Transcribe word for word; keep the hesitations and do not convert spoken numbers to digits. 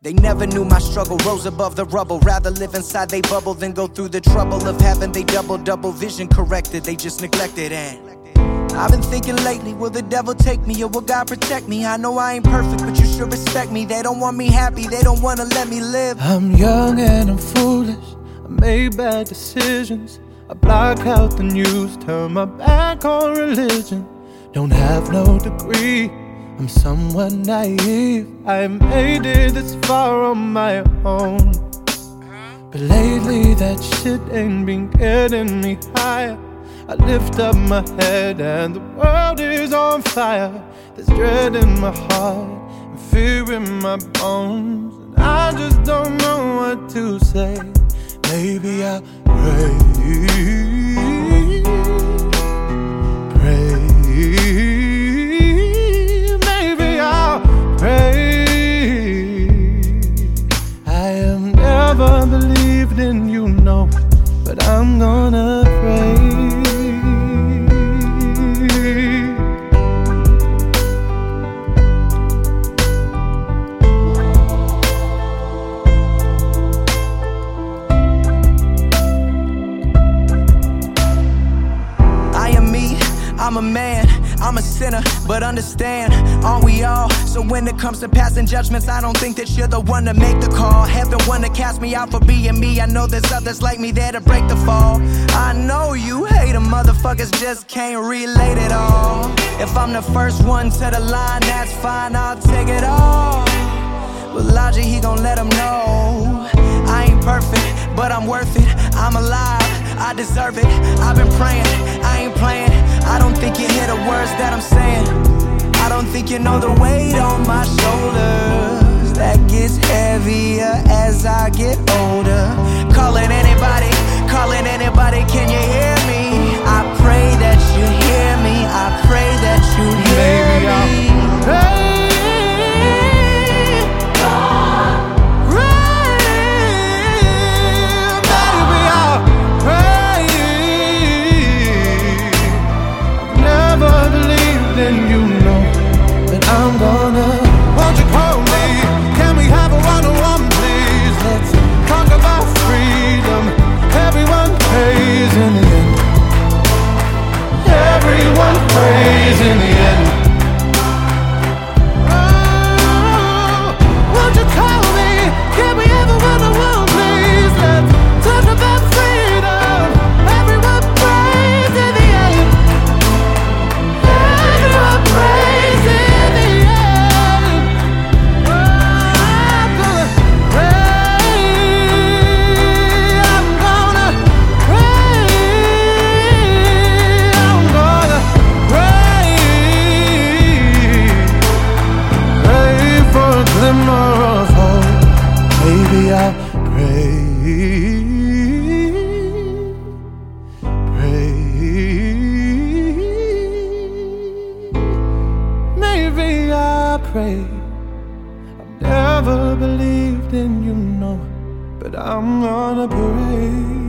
They never knew my struggle, rose above the rubble. Rather live inside they bubble than go through the trouble of having they double, double vision corrected. They just neglected. And I've been thinking lately, will the devil take me or will God protect me? I know I ain't perfect, but you should respect me. They don't want me happy, they don't wanna let me live. I'm young and I'm foolish, I made bad decisions. I block out the news, turn my back on religion. Don't have no degree, I'm somewhat naive. I made it this far on my own, but lately that shit ain't been getting me higher. I lift up my head and the world is on fire. There's dread in my heart and fear in my bones, and I just don't know what to say. Maybe I'll pray, pray. Maybe I'll pray. I have never believed in you, no, but I'm gonna pray. I'm a man, I'm a sinner, but understand, aren't we all? So when it comes to passing judgments, I don't think that you're the one to make the call. Heaven wanna cast me out for being me. I know there's others like me there to break the fall. I know you hate them motherfuckers, just can't relate it all. If I'm the first one to the line, that's fine, I'll take it all. But Elijah, he gon' let them know I ain't perfect, but I'm worth it. I'm alive, I deserve it. I've been praying, I ain't playing. I don't think you hear the words that I'm saying. I don't think you know the weight on my shoulders that gets heavier as I get older. Calling anybody, calling anybody, can you hear me? I pray that you hear me. I pray that you hear Maybe me. I'll pray. Then you know that I'm gonna. Won't you call me? Can we have a one-on-one, please? Let's talk about freedom. Everyone prays in the end. Everyone prays in the end. Oh, won't you call me? Can we have a one-on-one, please? Let's talk about freedom. Everyone prays in the end. Praise in the end. I'm gonna pray. I'm gonna pray. I'm gonna pray. Pray for a glimmer of hope. Maybe I'll pray. Pray. Maybe I pray. I've never believed in you, no, but I'm gonna pray.